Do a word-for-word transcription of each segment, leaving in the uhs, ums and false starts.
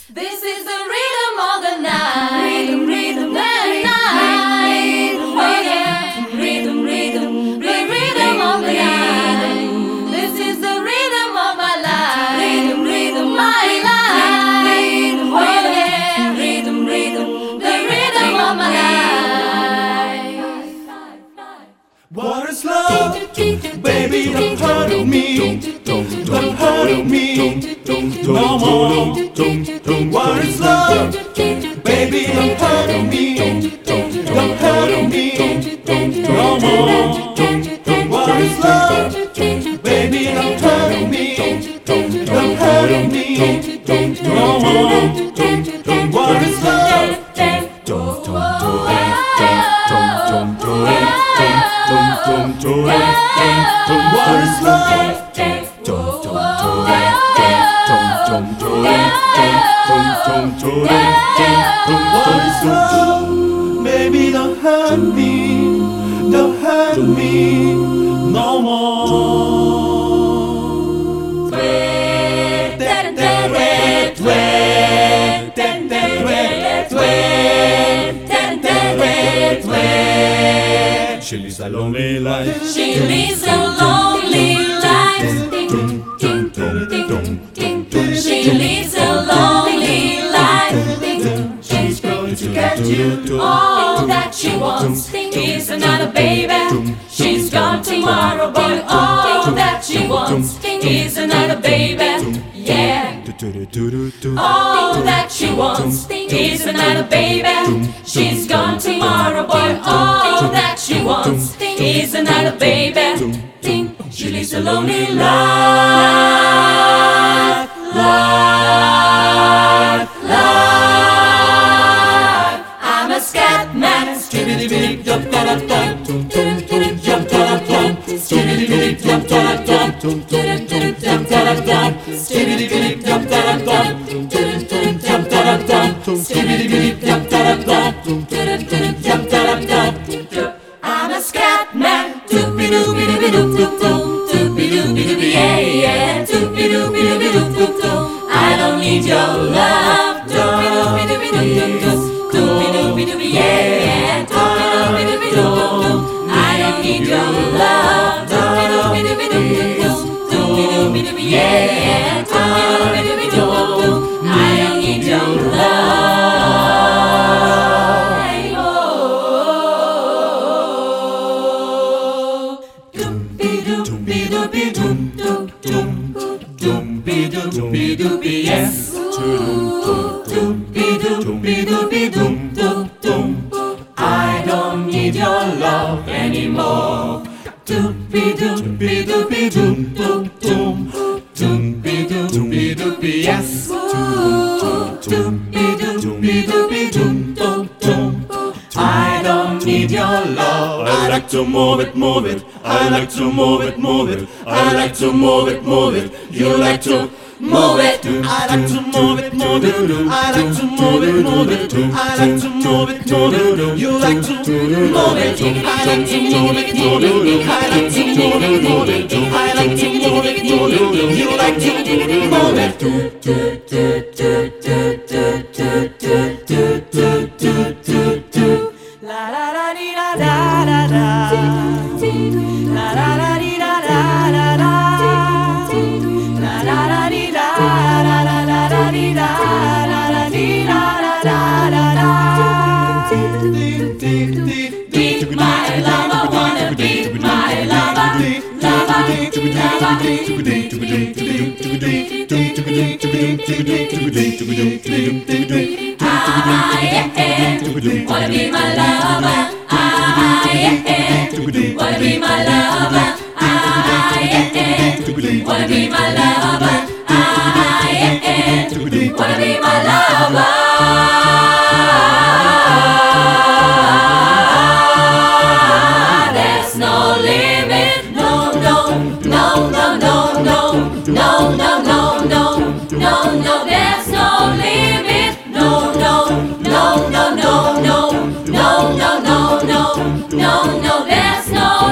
This is the rhythm of the night. Rhythm, rhythm, the rhythm, night. rhythm, Oh yeah. Rhythm, rhythm, the rhythm of the night. This is the rhythm of my life. Rhythm, rhythm, my life. rhythm, Oh yeah. rhythm, rhythm, The rhythm of my life. What is love? Baby, don't hurt me. Don't hurt me. No more. What is love? Baby, don't hurt me. Don't hurt me. No more. What is love? Baby, don't hurt me. Don't hurt me. No more. What is love? Don't, don't, don't, don't, don't, don't, don't, don't, don't, don't, what is love? Don't, don't, don't, don't, don't, don't, don't, don't, don't, what is love? Baby, don't hurt me, don't hurt me no more. She lives a lonely life. She lives a lonely life. She lives a lonely life. She's going to get you all that she wants. Is another baby. She's gone tomorrow, boy. All that she wants is another baby. Yeah. All that she wants is another baby. She's gone tomorrow, boy. All that she wants is another baby. She lives a lonely life, life, life. I'm a scat man. Skibbity jump da da da, jump da da da, skibbity jump da da da, jump da da da, skibbity jump da da da, jump da da da, skibbity jump da da da, jump da da da. I'm a scat man. Doopy doopy doopy doop doop doop, doopy doopy doopy yeah yeah, doopy doopy doopy doop doop doop. I don't need your love. Doopy doopy doopy doop doop doop, doopy doopy doopy yeah yeah, doopy doopy doopy doop doop doop. I don't need your love. Doopy doopy doopy doop doop doop, doopy doopy doopy yeah yeah, doopy doopy doopy doop doop. I don't need your love. Doopy doopy yes. Doopy doopy doopy doom doom doom. I don't need your love anymore. Doopy doopy doopy doom doom doom. Doopy doopy doopy yes. Doopy doopy doopy doom doom doom. I don't need your love. I like to move it, move it. I like to move it, move it. I like to move it, move it. You like to move it. I like to move it, move it. I like to move it, move it. I like to move it, move it. You like to move it. I like to move it, move it. I like to move it, move it. I like to move it, move it. You like to move it. La la la dee da da da da. La la la dee da da da da. La la la dee da da da da da dee da da da dee da da da da da. Be my lover, wanna be my lover, lover, lover. I yeah, wanna be my lover. I yeah, wanna be my lover. I yeah, wanna be my lover. I yeah, wanna be my lover. There's no limit, no, no, no, no, no, no, no, no, no, no, no, no. There's no limit. No, no, no, no, no, no, no, no, no, no, no, no, there's no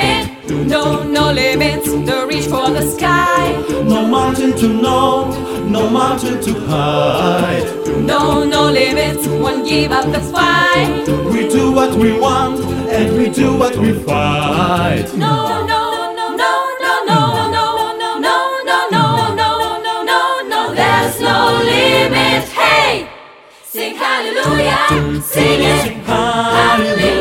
limit. No, no limits, the reach for the sky. No mountain to know, no mountain to hide. No, no limits, won't give up the fight. We do what we want, and we do what we fight. No, no, no, no, no, no, no, no, no, no, no, no, no, no, no, there's no limit. Hey, sing hallelujah, sing it, hallelujah.